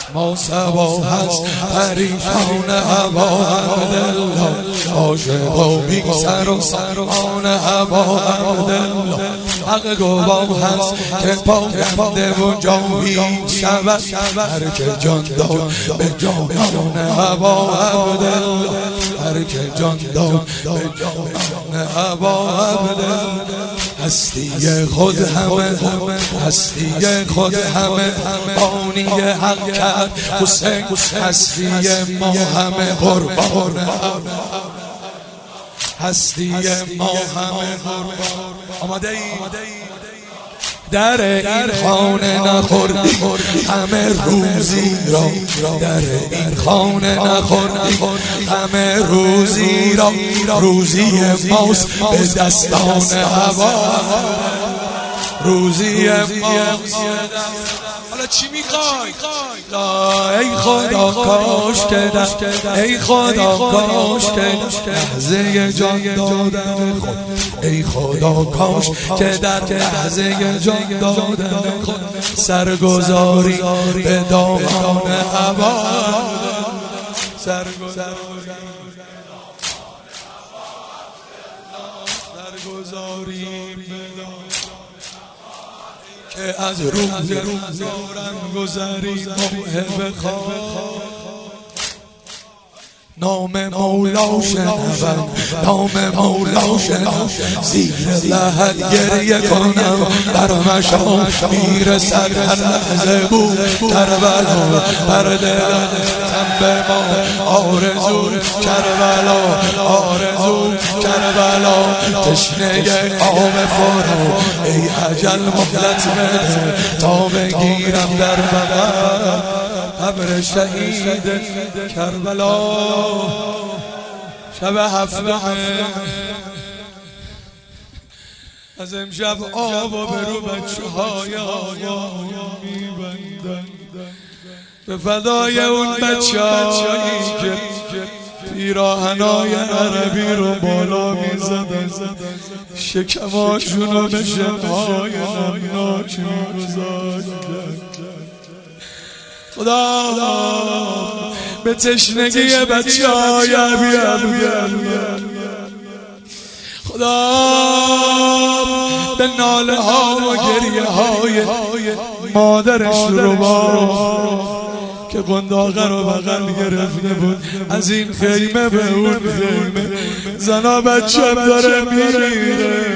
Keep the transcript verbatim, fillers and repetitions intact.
ما صبا هست پریشان هوا عبدالله، عاشق و بی سر و سران هوا عبدالله. حق گواه هست که پاینده و جاوید شود، هر که جان داد به جانان هوا عبدالله، هر که جان داد به جانان هوا عبدالله. هستی خود همه هستی خود همه بانی حق کرد حسین، هستی ما همه قربان، هستی ما همه قربان. آماده ای؟ در این خانه نخوردی همه روزی را، در این خانه نخوردی همه روزی را، روزی ماست به دستان هوا، روزی ماست. حالا چی میخوای؟ ای خدا کاش که در، ای خدا کاش که لحظه جان دادن خود، ای خدا کاش که در لحظه جان دادن خود سرگذاری به دامان هوا، سرگذاری که از روز روزارم گذری موهبه خواه. نام مولا شنوم، نام مولا شنوم، زیر لحد گریه کنم در مشام، میرسد هر لحظه بود کربلا بر دلم به ما، آرزو کربلا، آرزو کربلا، تشنه آب فرات ای اجل مهلت بده تا بگیرم در بغل قبر شهید کربلا. شب هفتم از امشب آب و برو بچه های آقا میبندن، به فدای اون بچه هایی که پیراهنای عربی رو بالا میزدن، شکماشون رو به شنهای نمناک میگذاشتن. خدا به تشنگی بچه های خدا به ناله ها و گریه های مادرش رو با که قنداقه رو بغل گرفته بود، از این خیمه به اون خیمه زنا بچه داره میره،